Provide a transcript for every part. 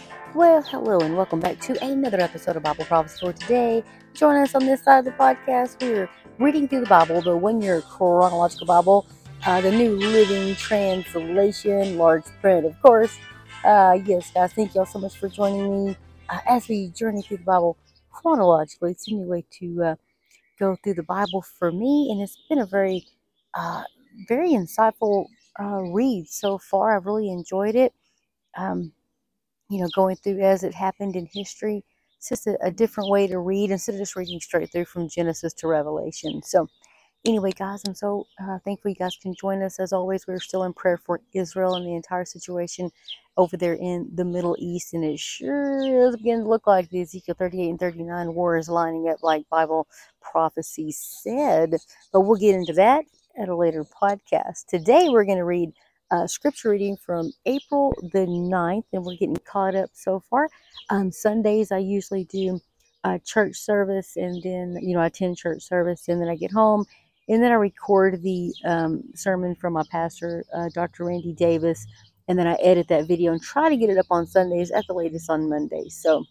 Well, hello and welcome back to another episode of Bible Prophecy for today. Join us on this side of the podcast. We're reading through the Bible, the one-year chronological Bible, the New Living Translation, large print, of course. Yes, guys, thank y'all so much for joining me as we journey through the Bible chronologically. It's a new way to go through the Bible for me, and it's been a uh, very insightful read so far. I've really enjoyed it. Um, going through as it happened in history. It's just a different way to read instead of just reading straight through from Genesis to Revelation. So, anyway, guys, I'm so thankful you guys can join us. As always, we're still in prayer for Israel and the entire situation over there in the Middle East. And it sure is beginning to look like the Ezekiel 38 and 39 war is lining up like Bible prophecy said. But we'll get into that at a later podcast. Today, we're going to read scripture reading from April the 9th, and we're getting caught up so far. Sundays, I usually do church service, and then, I attend church service, and then I get home, and then I record the sermon from my pastor, Dr. Randy Davis, and then I edit that video and try to get it up on Sundays at the latest on Mondays. So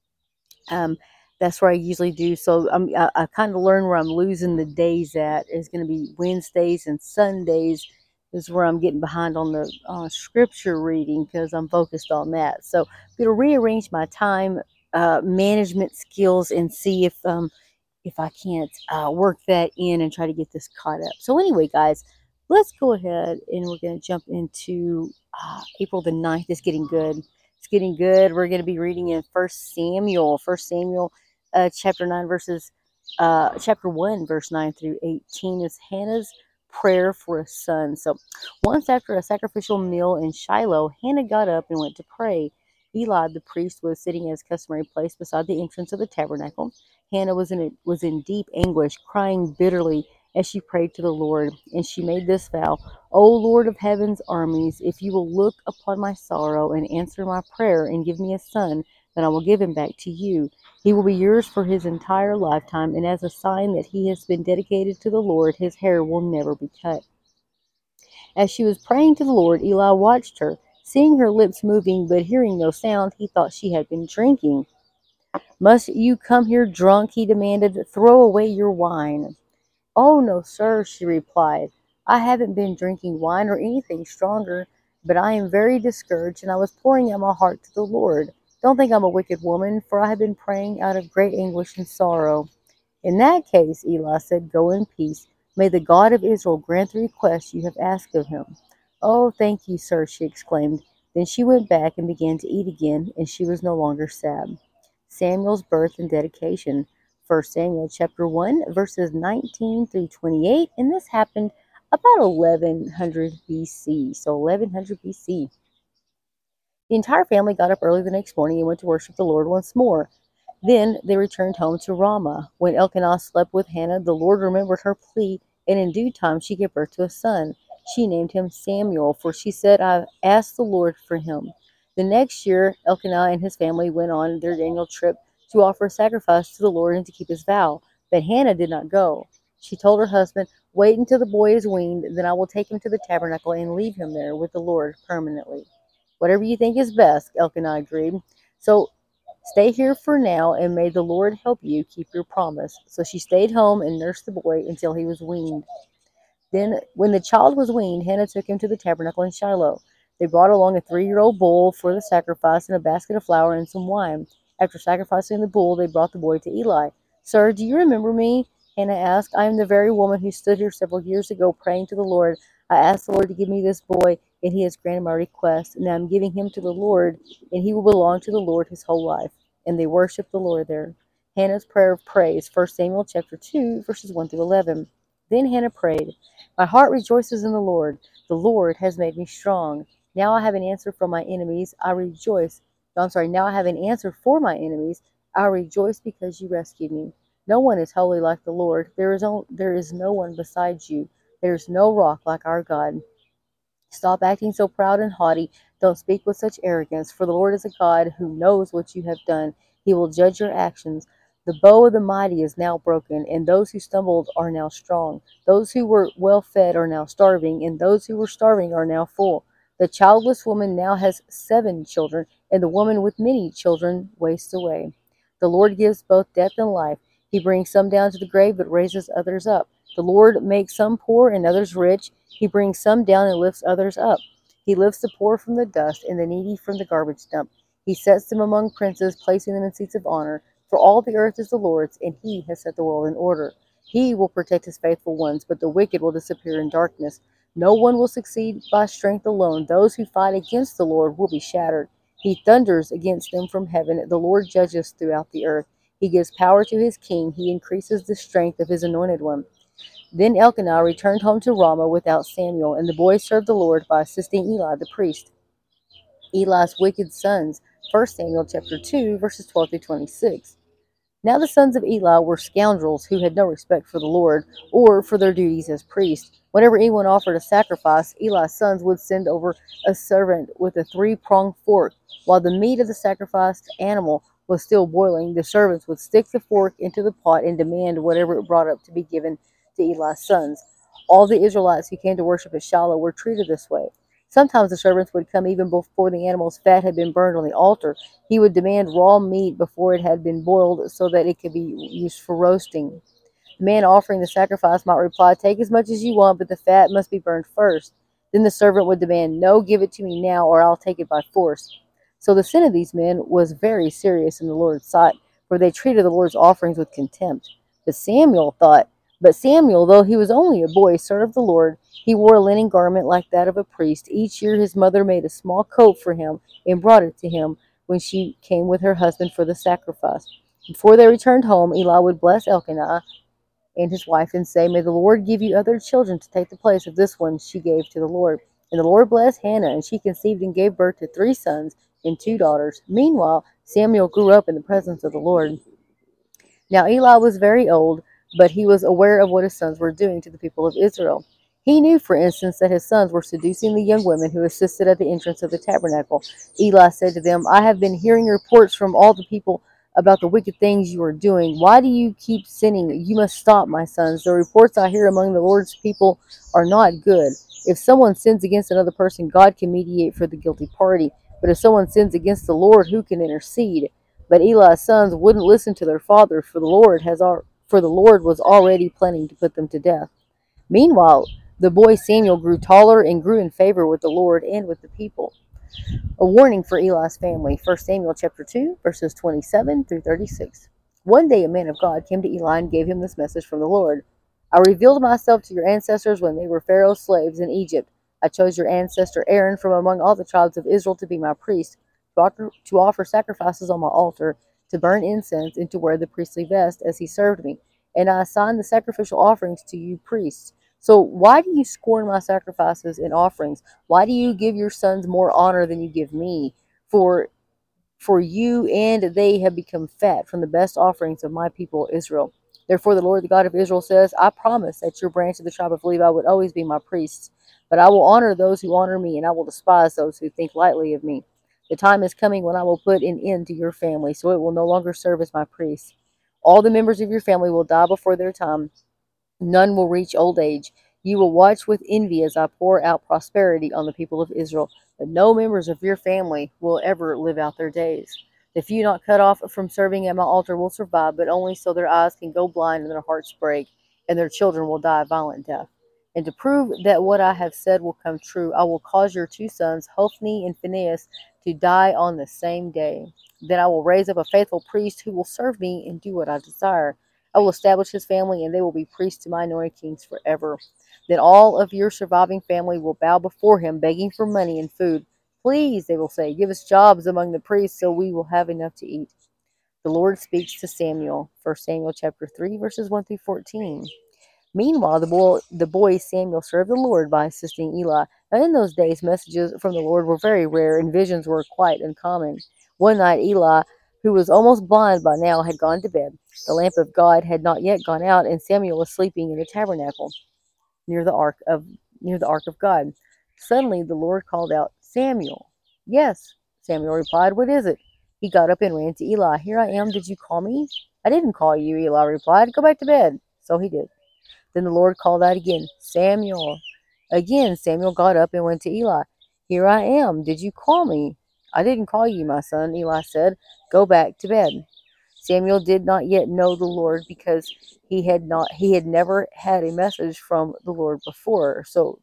um, that's where I usually do. So I kind of learn where I'm losing the days at. It's going to be Wednesdays and Sundays is where I'm getting behind on the scripture reading because I'm focused on that. So I'm going to rearrange my time management skills and see if I can't work that in and try to get this caught up. So anyway, guys, let's go ahead and we're going to jump into April the 9th. It's getting good. It's getting good. We're going to be reading in First Samuel. First Samuel chapter 9 verses, chapter 1 verse 9 through 18 is Hannah's prayer for a son. So once after a sacrificial meal in Shiloh, Hannah got up and went to pray. Eli, the priest, was sitting in his customary place beside the entrance of the tabernacle. Hannah was in deep anguish, crying bitterly as she prayed to the Lord, and she made this vow: "O Lord of heaven's armies, if you will look upon my sorrow and answer my prayer and give me a son, then I will give him back to you. He will be yours for his entire lifetime, and as a sign that he has been dedicated to the Lord, his hair will never be cut." As she was praying to the Lord, Eli watched her. Seeing her lips moving but hearing no sound, he thought she had been drinking. "Must you come here drunk?" he demanded. "Throw away your wine." "Oh, no, sir," she replied. "I haven't been drinking wine or anything stronger, but I am very discouraged, and I was pouring out my heart to the Lord. Don't think I'm a wicked woman, for I have been praying out of great anguish and sorrow." "In that case," Eli said, "go in peace. May the God of Israel grant the request you have asked of him." "Oh, thank you, sir," she exclaimed. Then she went back and began to eat again, and she was no longer sad. Samuel's birth and dedication. 1 Samuel chapter 1, verses 19 through 28, and this happened about 1100 BC. So 1100 BC. The entire family got up early the next morning and went to worship the Lord once more. Then they returned home to Ramah. When Elkanah slept with Hannah, the Lord remembered her plea, and in due time she gave birth to a son. She named him Samuel, for she said, "I asked the Lord for him." The next year, Elkanah and his family went on their annual trip to offer a sacrifice to the Lord and to keep his vow. But Hannah did not go. She told her husband, "Wait until the boy is weaned, then I will take him to the tabernacle and leave him there with the Lord permanently." "Whatever you think is best," Elkanah agreed. "So stay here for now, and may the Lord help you keep your promise." So she stayed home and nursed the boy until he was weaned. Then, when the child was weaned, Hannah took him to the tabernacle in Shiloh. They brought along a 3-year-old bull for the sacrifice and a basket of flour and some wine. After sacrificing the bull, they brought the boy to Eli. "Sir, do you remember me?" Hannah asked. "I am the very woman who stood here several years ago praying to the Lord. I asked the Lord to give me this boy, and he has granted my request. Now I'm giving him to the Lord, and he will belong to the Lord his whole life." And they worshiped the Lord there. Hannah's prayer of praise, 1 Samuel chapter 2, verses 1 through 11. Then Hannah prayed, "My heart rejoices in the Lord. The Lord has made me strong. Now I have an answer from my enemies. I rejoice. Now I have an answer for my enemies. I rejoice because you rescued me. No one is holy like the Lord. There is no one besides you. There is no rock like our God. Stop acting so proud and haughty. Don't speak with such arrogance, for the Lord is a God who knows what you have done. He will judge your actions. The bow of the mighty is now broken, and those who stumbled are now strong. Those who were well fed are now starving, and those who were starving are now full. The childless woman now has 7 children, and the woman with many children wastes away. The Lord gives both death and life. He brings some down to the grave, but raises others up. The Lord makes some poor and others rich. He brings some down and lifts others up. He lifts the poor from the dust and the needy from the garbage dump. He sets them among princes, placing them in seats of honor. For all the earth is the Lord's, and he has set the world in order. He will protect his faithful ones, but the wicked will disappear in darkness. No one will succeed by strength alone. Those who fight against the Lord will be shattered. He thunders against them from heaven. The Lord judges throughout the earth. He gives power to his king. He increases the strength of his anointed one. Then Elkanah returned home to Ramah without Samuel, and the boy served the Lord by assisting Eli the priest. Eli's wicked sons. 1 Samuel chapter 2, verses 12 through 26. Now the sons of Eli were scoundrels who had no respect for the Lord or for their duties as priests. Whenever anyone offered a sacrifice, Eli's sons would send over a servant with a three-pronged fork. While the meat of the sacrificed animal was still boiling, the servants would stick the fork into the pot and demand whatever it brought up to be given to Eli's sons. All the Israelites who came to worship at Shiloh were treated this way. Sometimes the servants would come even before the animal's fat had been burned on the altar. He would demand raw meat before it had been boiled so that it could be used for roasting. The man offering the sacrifice might reply, "Take as much as you want, but the fat must be burned first." Then the servant would demand, "No, give it to me now, or I'll take it by force." So the sin of these men was very serious in the Lord's sight, for they treated the Lord's offerings with contempt. But Samuel, though he was only a boy, served the Lord. He wore a linen garment like that of a priest. Each year his mother made a small coat for him and brought it to him when she came with her husband for the sacrifice. Before they returned home, Eli would bless Elkanah and his wife and say, "May the Lord give you other children to take the place of this one she gave to the Lord." And the Lord blessed Hannah, and she conceived and gave birth to 3 sons and 2 daughters. Meanwhile, Samuel grew up in the presence of the Lord. Now Eli was very old, but he was aware of what his sons were doing to the people of Israel. He knew, for instance, that his sons were seducing the young women who assisted at the entrance of the tabernacle. Eli said to them, "I have been hearing reports from all the people about the wicked things you are doing. Why do you keep sinning? You must stop, my sons. The reports I hear among the Lord's people are not good. If someone sins against another person, God can mediate for the guilty party. But if someone sins against the Lord, who can intercede?" But Eli's sons wouldn't listen to their father, for the Lord was already planning to put them to death. Meanwhile, the boy Samuel grew taller and grew in favor with the Lord and with the people. A warning for Eli's family. 1 Samuel chapter 2, verses 27 through 36. One day a man of God came to Eli and gave him this message from the Lord. "I revealed myself to your ancestors when they were Pharaoh's slaves in Egypt. I chose your ancestor Aaron from among all the tribes of Israel to be my priest, to offer sacrifices on my altar, to burn incense, and to wear the priestly vest as he served me. And I assigned the sacrificial offerings to you priests. So why do you scorn my sacrifices and offerings? Why do you give your sons more honor than you give me? For for you and they have become fat from the best offerings of my people Israel. Therefore the Lord, the God of Israel, says, I promise that your branch of the tribe of Levi would always be my priests. But I will honor those who honor me, and I will despise those who think lightly of me. The time is coming when I will put an end to your family, so it will no longer serve as my priests. All the members of your family will die before their time. None will reach old age. You will watch with envy as I pour out prosperity on the people of Israel, but no members of your family will ever live out their days. The few not cut off from serving at my altar will survive, but only so their eyes can go blind and their hearts break, and their children will die a violent death. And to prove that what I have said will come true, I will cause your 2 sons, Hophni and Phinehas, to die on the same day. Then I will raise up a faithful priest who will serve me and do what I desire. I will establish his family, and they will be priests to my anointed kings forever. Then all of your surviving family will bow before him, begging for money and food. Please, they will say, give us jobs among the priests so we will have enough to eat. The Lord speaks to Samuel. 1 Samuel chapter 3, verses 1 through 14. Meanwhile, the boy Samuel served the Lord by assisting Eli. Now, in those days, messages from the Lord were very rare, and visions were quite uncommon. One night, Eli, who was almost blind by now, had gone to bed. The lamp of God had not yet gone out, and Samuel was sleeping in the tabernacle near the ark of God. Suddenly, the Lord called out, "Samuel." "Yes," Samuel replied. "What is it?" He got up and ran to Eli. "Here I am. Did you call me?" "I didn't call you," Eli replied. "Go back to bed." So he did. Then the Lord called out again, "Samuel." Again, Samuel got up and went to Eli. "Here I am. Did you call me?" I didn't call you, my son, Eli said. Go back to bed. Samuel did not yet know the Lord because he had never had a message from the Lord before.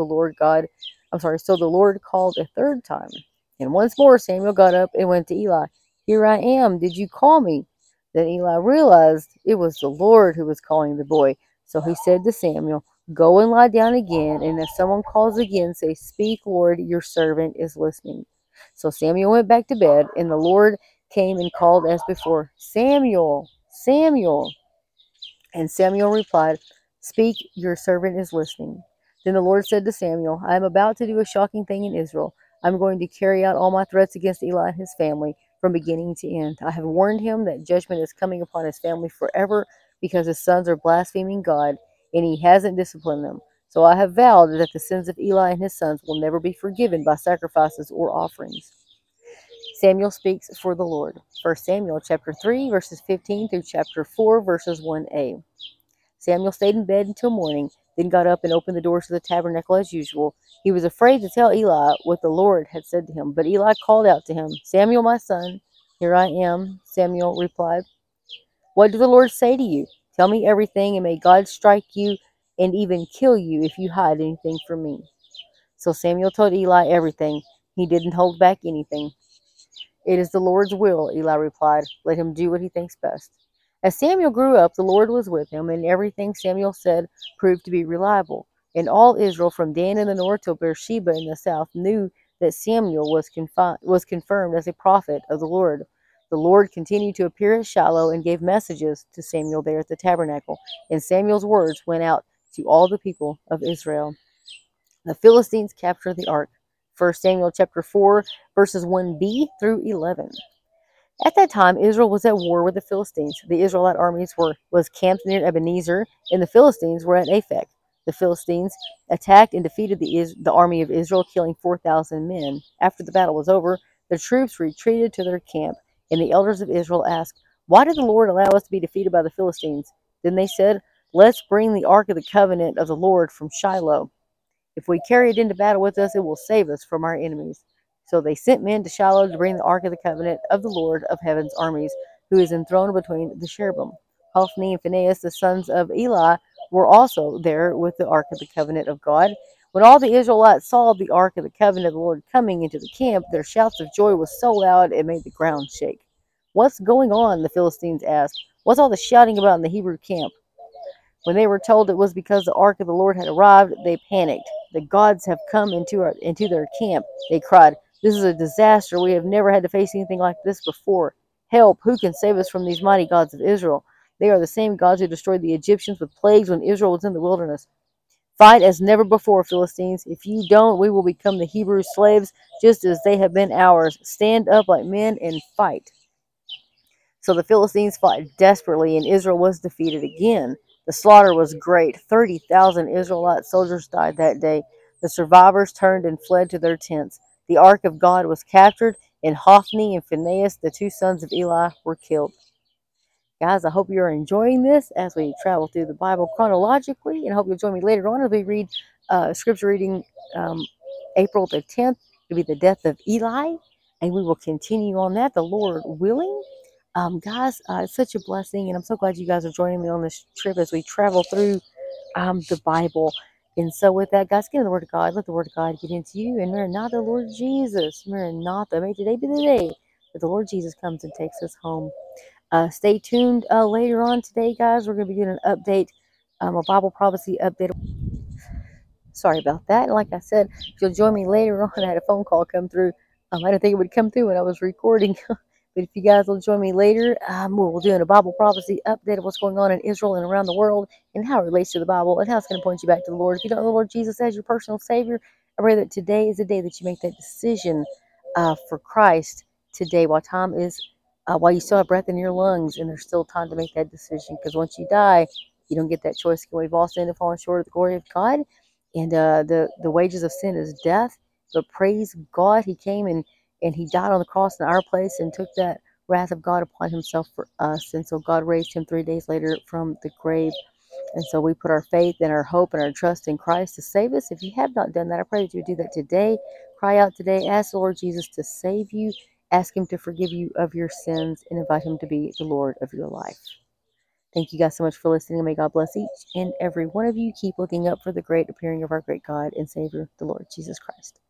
So the Lord called a third time. And once more Samuel got up and went to Eli. Here I am. Did you call me? Then Eli realized it was the Lord who was calling the boy. So he said to Samuel, Go and lie down again, and if someone calls again, say, Speak, Lord, your servant is listening. So Samuel went back to bed, and the Lord came and called as before, Samuel, Samuel. And Samuel replied, Speak, your servant is listening. Then the Lord said to Samuel, I am about to do a shocking thing in Israel. I'm going to carry out all my threats against Eli and his family from beginning to end. I have warned him that judgment is coming upon his family forever because his sons are blaspheming God, and he hasn't disciplined them. So I have vowed that the sins of Eli and his sons will never be forgiven by sacrifices or offerings. Samuel speaks for the Lord. 1 Samuel chapter 3, verses 15 through chapter 4, verses 1a. Samuel stayed in bed until morning, then got up and opened the doors of the tabernacle as usual. He was afraid to tell Eli what the Lord had said to him, but Eli called out to him, Samuel, my son. Here I am, Samuel replied. What did the Lord say to you? Tell me everything, and may God strike you and even kill you if you hide anything from me. So Samuel told Eli everything. He didn't hold back anything. It is the Lord's will, Eli replied. Let him do what he thinks best. As Samuel grew up, the Lord was with him, and everything Samuel said proved to be reliable. And all Israel, from Dan in the north to Beersheba in the south, knew that Samuel was confirmed as a prophet of the Lord. The Lord continued to appear at Shiloh and gave messages to Samuel there at the tabernacle, and Samuel's words went out to all the people of Israel. The Philistines capture the ark. 1 Samuel chapter 4, verses 1b through 11. At that time, Israel was at war with the Philistines. The Israelite armies was camped near Ebenezer, and the Philistines were at Aphek. The Philistines attacked and defeated the army of Israel, killing 4,000 men. After the battle was over, the troops retreated to their camp, and the elders of Israel asked, Why did the Lord allow us to be defeated by the Philistines? Then they said, Let's bring the ark of the covenant of the Lord from Shiloh. If we carry it into battle with us, it will save us from our enemies. So they sent men to Shiloh to bring the ark of the covenant of the Lord of heaven's armies, who is enthroned between the cherubim. Hophni and Phinehas, the sons of Eli, were also there with the ark of the covenant of God. When all the Israelites saw the ark of the covenant of the Lord coming into the camp, their shouts of joy was so loud it made the ground shake. What's going on? The Philistines asked. What's all the shouting about in the Hebrew camp? When they were told it was because the ark of the Lord had arrived, they panicked. The gods have come into their camp, they cried. This is a disaster. We have never had to face anything like this before. Help! Who can save us from these mighty gods of Israel? They are the same gods who destroyed the Egyptians with plagues when Israel was in the wilderness. Fight as never before, Philistines. If you don't, we will become the Hebrew slaves just as they have been ours. Stand up like men and fight. So the Philistines fought desperately, and Israel was defeated again. The slaughter was great. 30,000 Israelite soldiers died that day. The survivors turned and fled to their tents. The ark of God was captured, and Hophni and Phinehas, the two sons of Eli, were killed. Guys, I hope you're enjoying this as we travel through the Bible chronologically, and I hope you'll join me later on as we read scripture reading April the 10th. It'll be the death of Eli, and we will continue on that, the Lord willing. Guys, it's such a blessing, and I'm so glad you guys are joining me on this trip as we travel through the Bible. And so with that, guys, get in the Word of God. Let the Word of God get into you. And Maranatha, Lord Jesus. Maranatha. May today be the day that the Lord Jesus comes and takes us home. Stay tuned later on today, guys. We're going to be doing an update, a Bible prophecy update. Sorry about that. And like I said, if you'll join me later on, I had a phone call come through. I didn't think it would come through when I was recording. But if you guys will join me later, we'll do a Bible prophecy update of what's going on in Israel and around the world and how it relates to the Bible and how it's going to point you back to the Lord. If you don't know the Lord Jesus as your personal Savior, I pray that today is the day that you make that decision for Christ today while you still have breath in your lungs, and there's still time to make that decision, because once you die, you don't get that choice. We've all sinned and fallen short of the glory of God, and the wages of sin is death. But praise God, He came and He died on the cross in our place and took that wrath of God upon Himself for us. And so God raised Him 3 days later from the grave. And so we put our faith and our hope and our trust in Christ to save us. If you have not done that, I pray that you would do that today. Cry out today. Ask the Lord Jesus to save you Ask Him to forgive you of your sins and invite Him to be the Lord of your life. Thank you guys so much for listening, and may God bless each and every one of you. Keep looking up for the great appearing of our great God and Savior, the Lord Jesus Christ.